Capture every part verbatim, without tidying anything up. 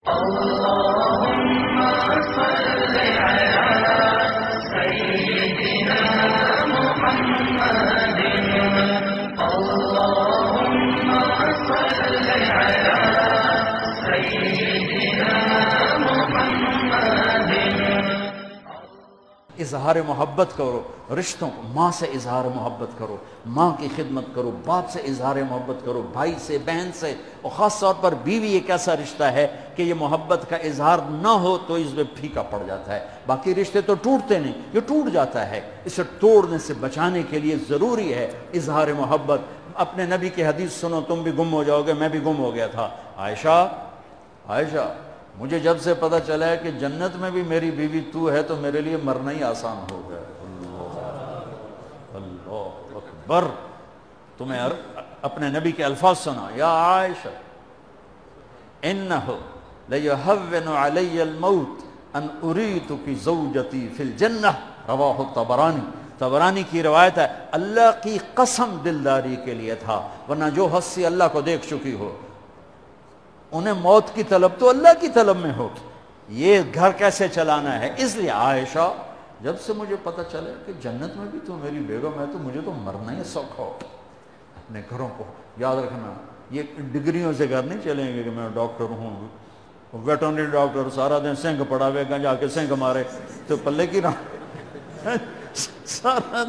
اظہار محبت کرو رشتوں کو، ماں سے اظہار محبت کرو، ماں کی خدمت کرو، باپ سے اظہار محبت کرو، بھائی سے، بہن سے، اور خاص طور پر بیوی ایک ایسا رشتہ ہے کہ یہ محبت کا اظہار نہ ہو تو اس میں پھیکا پڑ جاتا ہے۔ باقی رشتے تو ٹوٹتے نہیں، یہ ٹوٹ جاتا ہے۔ اسے توڑنے سے بچانے کے لیے ضروری ہے اظہار محبت۔ اپنے نبی کی حدیث سنو، تم بھی گم ہو جاؤ گے، میں بھی گم ہو گیا تھا۔ عائشہ عائشہ مجھے جب سے پتہ چلا ہے کہ جنت میں بھی میری بیوی تو ہے تو میرے لیے مرنا ہی آسان ہو گیا۔ اللہ اللہ اکبر۔ تمہیں اپنے نبی کے الفاظ سنا، یا عائشہ انہ لیہون علی الموت ان اریتک زوجتی فی الجنہ، رواہ الطبرانی۔ طبرانی کی روایت ہے، اللہ کی قسم دلداری کے لیے تھا، ورنہ جو ہستی اللہ کو دیکھ چکی ہو انہیں موت کی طلب تو اللہ کی طلب میں ہو، یہ گھر کیسے چلانا ہے۔ اس لیے عائشہ جب سے مجھے پتہ چلے کہ جنت میں بھی تو میری بیگم ہے تو مجھے تو مرنا ہی سوکھا ہو۔ اپنے گھروں کو یاد رکھنا، یہ ڈگریوں سے گھر نہیں چلیں گے کہ میں ڈاکٹر ہوں، ویٹرنری ڈاکٹر سارا دن سنگ پڑا ہوئے گا، جا کے سنگ مارے تو پلے کی رہا۔ سارا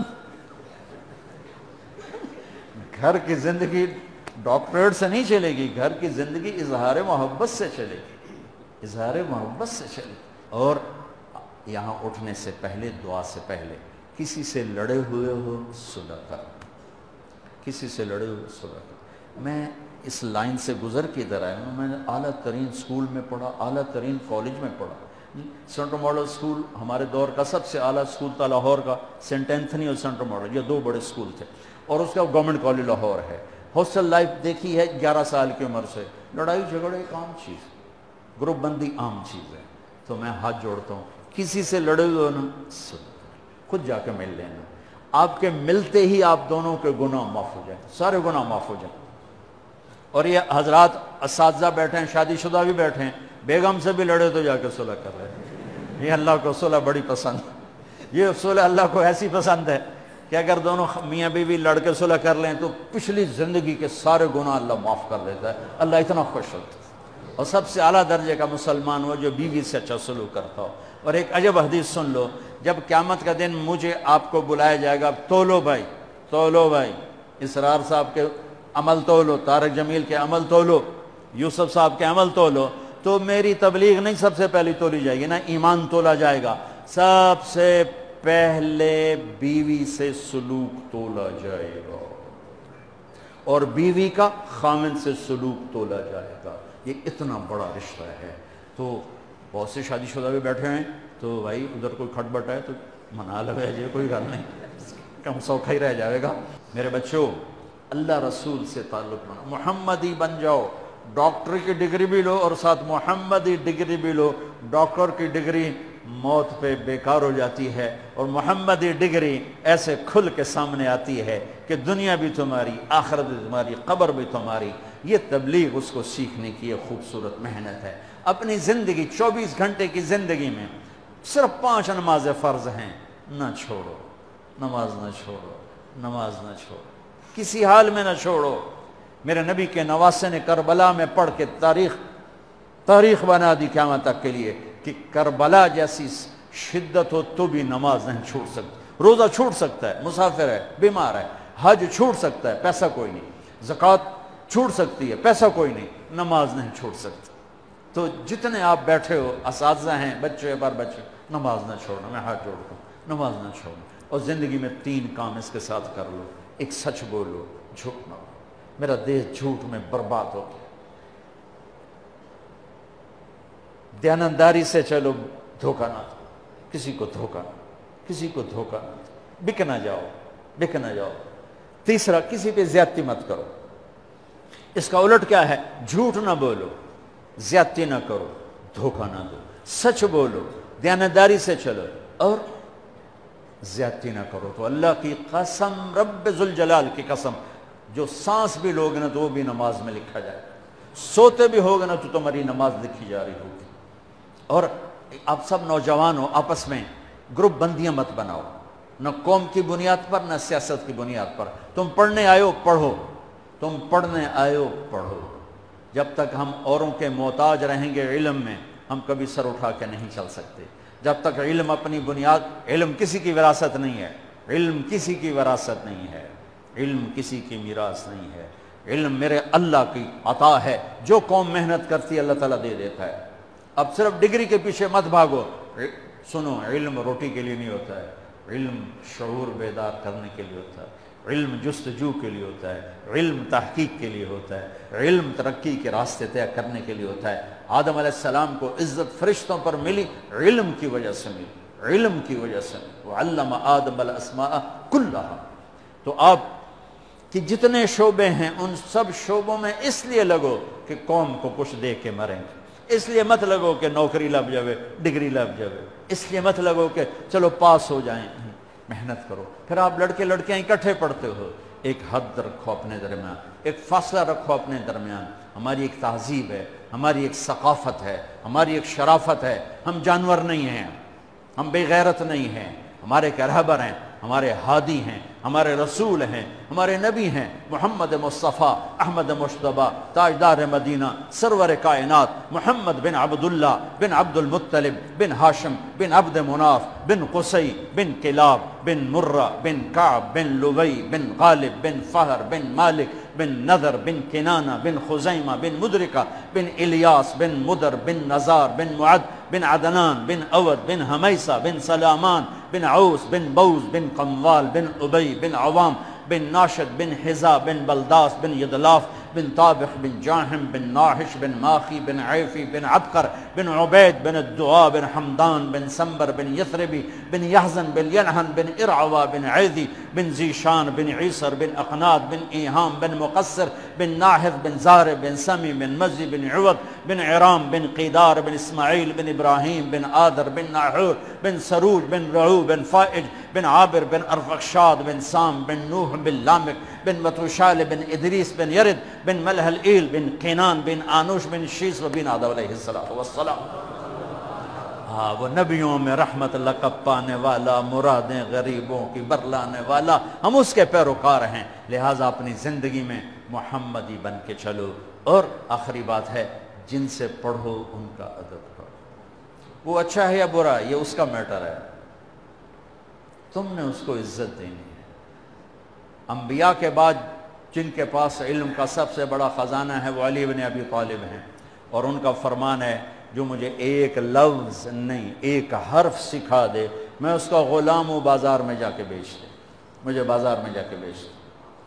گھر کی زندگی ڈاکٹریٹ سے نہیں چلے گی، گھر کی زندگی اظہار محبت سے چلے گی، اظہار محبت سے چلے گی۔ اور یہاں اٹھنے سے پہلے، دعا سے پہلے کسی سے لڑے ہوئے ہو صلح کر، کسی سے لڑے ہوئے صلح کر۔ میں اس لائن سے گزر کے ادھر آیا ہوں، میں نے اعلیٰ ترین اسکول میں پڑھا، اعلیٰ ترین کالج میں پڑھا۔ سینٹر ماڈل اسکول ہمارے دور کا سب سے اعلیٰ اسکول تھا لاہور کا، سینٹ اینتھنی اور سینٹر ماڈل، یہ دو بڑے اسکول تھے، اور اس کا گورنمنٹ کالج لاہور ہے۔ ہاسٹل لائف دیکھی ہے گیارہ سال کی عمر سے، لڑائی جھگڑے ایک عام چیز، گروپ بندی عام چیز ہے۔ تو میں ہاتھ جوڑتا ہوں، کسی سے لڑے ہوئے نا خود جا کے مل لینا، آپ کے ملتے ہی آپ دونوں کے گناہ معاف ہو جائیں، سارے گناہ معاف ہو جائیں۔ اور یہ حضرات اساتذہ بیٹھے ہیں، شادی شدہ بھی بیٹھے ہیں، بیگم سے بھی لڑے تو جا کے صلح کر رہے ہیں۔ یہ اللہ کو صلح بڑی پسند، یہ صلح اللہ کو ایسی پسند ہے کہ اگر دونوں میاں بیوی لڑ کے صلح کر لیں تو پچھلی زندگی کے سارے گناہ اللہ معاف کر دیتا ہے، اللہ اتنا خوش ہوتا ہے۔ اور سب سے اعلیٰ درجے کا مسلمان ہو جو بیوی سے اچھا سلوک کرتا ہو۔ اور ایک عجب حدیث سن لو، جب قیامت کا دن مجھے آپ کو بلایا جائے گا، تولو بھائی تولو بھائی، اسرار صاحب کے عمل تولو، طارق جمیل کے عمل تولو، یوسف صاحب کے عمل تولو، تو میری تبلیغ نہیں سب سے پہلی تولی جائے گی، نہ ایمان تولا جائے گا، سب سے پہلے بیوی سے سلوک تولا جائے گا، اور بیوی کا خامن سے سلوک تولا جائے گا۔ یہ اتنا بڑا رشتہ ہے۔ تو بہت سے شادی شدہ بھی بیٹھے ہیں، تو بھائی ادھر کوئی کھٹ بٹ ہے تو منا لو، ہے کوئی گل نہیں، کم سوکھا ہی رہ جائے گا۔ میرے بچوں، اللہ رسول سے تعلق بنا، محمدی بن جاؤ، ڈاکٹر کی ڈگری بھی لو اور ساتھ محمدی ڈگری بھی لو۔ ڈاکٹر کی ڈگری موت پہ بیکار ہو جاتی ہے، اور محمدی ڈگری ایسے کھل کے سامنے آتی ہے کہ دنیا بھی تمہاری، آخرت بھی تمہاری، قبر بھی تمہاری۔ یہ تبلیغ اس کو سیکھنے کی ایک خوبصورت محنت ہے۔ اپنی زندگی چوبیس گھنٹے کی زندگی میں صرف پانچ نمازیں فرض ہیں، نہ چھوڑو، نماز نہ چھوڑو، نماز نہ چھوڑو، کسی حال میں نہ چھوڑو۔ میرے نبی کے نواسے نے کربلا میں پڑھ کے تاریخ تاریخ بنا دی قیامت تک کے لیے کہ کربلا جیسی شدت ہو تو بھی نماز نہیں چھوٹ سکتی۔ روزہ چھوٹ سکتا ہے، مسافر ہے، بیمار ہے، حج چھوٹ سکتا ہے، پیسہ کوئی نہیں، زکوٰۃ چھوٹ سکتی ہے، پیسہ کوئی نہیں، نماز نہیں چھوٹ سکتی۔ تو جتنے آپ بیٹھے ہو، اساتذہ ہیں، بچے بار بچے، نماز نہ چھوڑنا، میں ہاتھ جوڑتا ہوں، نماز نہ چھوڑنا۔ اور زندگی میں تین کام اس کے ساتھ کر لو، ایک سچ بولو، جھوٹ نہ بولو۔ میرا دیش جھوٹ میں برباد ہو گیا۔ دیانتداری سے چلو، دھوکہ نہ دو، کسی کو دھوکہ نہ کسی کو دھوکہ نہ دو، بک نہ جاؤ، بک نہ جاؤ۔ تیسرا، کسی پہ زیادتی مت کرو۔ اس کا الٹ کیا ہے؟ جھوٹ نہ بولو، زیادتی نہ کرو، دھوکہ نہ دو، سچ بولو، دیانتداری سے چلو، اور زیادتی نہ کرو۔ تو اللہ کی قسم، رب ذوالجلال کی قسم، جو سانس بھی لوگ نا تو وہ بھی نماز میں لکھا جائے، سوتے بھی ہوگے نا تو تمہاری نماز لکھی جا رہی ہوگی۔ اور آپ سب نوجوان ہو، آپس میں گروپ بندیاں مت بناؤ، نہ قوم کی بنیاد پر نہ سیاست کی بنیاد پر۔ تم پڑھنے آئے ہو پڑھو، تم پڑھنے آئے ہو پڑھو۔ جب تک ہم اوروں کے محتاج رہیں گے علم میں، ہم کبھی سر اٹھا کے نہیں چل سکتے۔ جب تک علم اپنی بنیاد، علم کسی کی وراثت نہیں ہے، علم کسی کی وراثت نہیں ہے، علم کسی کی میراث نہیں ہے، علم میرے اللہ کی عطا ہے۔ جو قوم محنت کرتی ہے اللہ تعالیٰ دے دیتا ہے۔ اب صرف ڈگری کے پیچھے مت بھاگو، سنو، علم روٹی کے لیے نہیں ہوتا ہے، علم شعور بیدار کرنے کے لیے ہوتا ہے، علم جستجو کے لیے ہوتا ہے، علم تحقیق کے لیے ہوتا ہے، علم ترقی کے راستے طے کرنے کے لیے ہوتا ہے۔ آدم علیہ السلام کو عزت فرشتوں پر ملی، علم کی وجہ سے ملی، علم کی وجہ سے۔ وعلم آدم الاسماء کلھا۔ تو آپ کہ جتنے شعبے ہیں ان سب شعبوں میں اس لیے لگو کہ قوم کو کچھ دے کے مریں گے۔ اس لیے مت لگو کہ نوکری لگ جاوے، ڈگری لگ جاوے، اس لیے مت لگو کہ چلو پاس ہو جائیں۔ محنت کرو۔ پھر آپ لڑکے لڑکیاں اکٹھے پڑھتے ہو، ایک حد رکھو اپنے درمیان، ایک فاصلہ رکھو اپنے درمیان۔ ہماری ایک تہذیب ہے، ہماری ایک ثقافت ہے، ہماری ایک شرافت ہے۔ ہم جانور نہیں ہیں، ہم بے غیرت نہیں ہیں، ہمارے ایک رہبر ہیں، ہمارے ہادی ہیں، ہمارے رسول ہیں، ہمارے نبی ہیں، محمد مصطفیٰ احمد مشتبہ تاجدار مدینہ سرور کائنات محمد بن عبداللہ بن عبد المطلب بن ہاشم بن عبد مناف بن قصی بن کلاب بن مرہ بن کعب بن لبی بن غالب بن فہر بن مالک بن نذر بن کنانہ بن خزیمہ بن مدرکہ بن الیاس بن مدر بن نزار بن معد بن عدنان بن اود بن حمیسہ بن سلامان بن عوس بن بوز بن قموال بن ابی بن عوام بن ناشد بن حزا بن بلداس بن یدلاف بن طابخ بن جاہم بن ناحش بن ماخی بن عیفی بن عبقر بن عبید بن الدعاء بن حمدان بن سنبر بن یثربی بن یحزن بن ینحن بن ارعوا بن عیدی بن زیشان بن عیسر بن اقناد بن ایہام بن مقصر بن ناحذ بن زارب بن سمی بن مزی بن عوض بن عرام بن قیدار بن اسماعیل بن ابراہیم بن آدر بن ناحور بن سروج بن رعو بن فائج بن عابر بن ارفخشاد بن سام بن نوح بن لامک بن متوشال بن ادریس بن یرد بن ملح الایل بن قینان بن آنوش بن شیس و بن آدم علیہ السلام۔ ہاں، وہ نبیوں میں رحمت لقب پانے والا، مرادیں غریبوں کی برلانے والا، ہم اس کے پیروکار ہیں، لہٰذا اپنی زندگی میں محمدی بن کے چلو۔ اور آخری بات ہے، جن سے پڑھو ان کا ادب کرو۔ وہ اچھا ہے یا برا یہ اس کا میٹر ہے، تم نے اس کو عزت دینی ہے۔ انبیاء کے بعد جن کے پاس علم کا سب سے بڑا خزانہ ہے وہ علی بن ابی طالب ہیں، اور ان کا فرمان ہے جو مجھے ایک لفظ نہیں ایک حرف سکھا دے میں اس کا غلام ہوں، بازار میں جا کے بیچ دے، مجھے بازار میں جا کے بیچ دے۔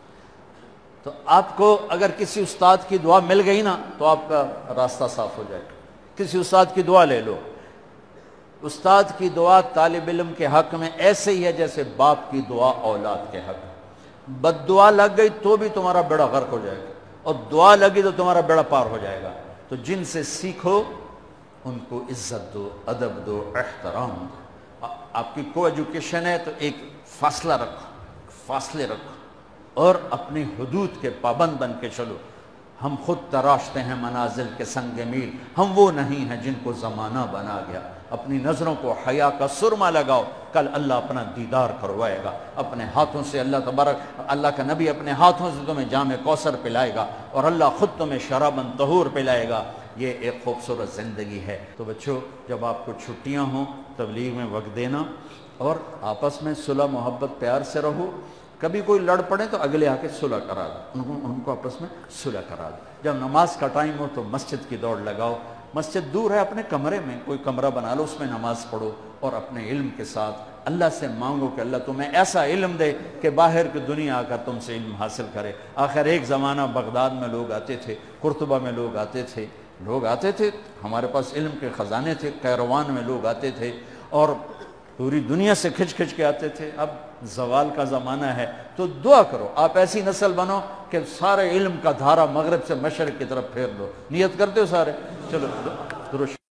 تو آپ کو اگر کسی استاد کی دعا مل گئی نا تو آپ کا راستہ صاف ہو جائے گا۔ کسی استاد کی دعا لے لو، استاد کی دعا طالب علم کے حق میں ایسے ہی ہے جیسے باپ کی دعا اولاد کے حق میں۔ بد دعا لگ گئی تو بھی تمہارا بیڑا غرق ہو جائے گا، اور دعا لگی تو تمہارا بیڑا پار ہو جائے گا۔ تو جن سے سیکھو ان کو عزت دو، ادب دو، احترام دو۔ آپ کی کو ایجوکیشن ہے تو ایک فاصلہ رکھو، فاصلے رکھو، اور اپنی حدود کے پابند بن کے چلو۔ ہم خود تراشتے ہیں منازل کے سنگ میل، ہم وہ نہیں ہیں جن کو زمانہ بنا گیا۔ اپنی نظروں کو حیا کا سرما لگاؤ، کل اللہ اپنا دیدار کروائے گا۔ اپنے ہاتھوں سے اللہ تبارک اللہ کا نبی اپنے ہاتھوں سے تمہیں جام کوثر پلائے گا، اور اللہ خود تمہیں شرابن طہور پلائے گا۔ یہ ایک خوبصورت زندگی ہے۔ تو بچوں، جب آپ کو چھٹیاں ہوں تبلیغ میں وقت دینا، اور آپس میں صلح محبت پیار سے رہو۔ کبھی کوئی لڑ پڑے تو اگلے آ کے صلح کرا دو، ان کو ان کو آپس میں صلح کرا دو۔ جب نماز کا ٹائم ہو تو مسجد کی دوڑ لگاؤ۔ مسجد دور ہے، اپنے کمرے میں کوئی کمرہ بنا لو، اس میں نماز پڑھو، اور اپنے علم کے ساتھ اللہ سے مانگو کہ اللہ تمہیں ایسا علم دے کہ باہر کی دنیا آ کر تم سے علم حاصل کرے۔ آخر ایک زمانہ بغداد میں لوگ آتے تھے، قرطبہ میں لوگ آتے تھے، لوگ آتے تھے، ہمارے پاس علم کے خزانے تھے، قیروان میں لوگ آتے تھے، اور پوری دنیا سے کھچ کھچ کے آتے تھے۔ اب زوال کا زمانہ ہے، تو دعا کرو آپ ایسی نسل بنو کہ سارے علم کا دھارا مغرب سے مشرق کی طرف پھیر دو۔ نیت کرتے ہو سارے؟ چلو درود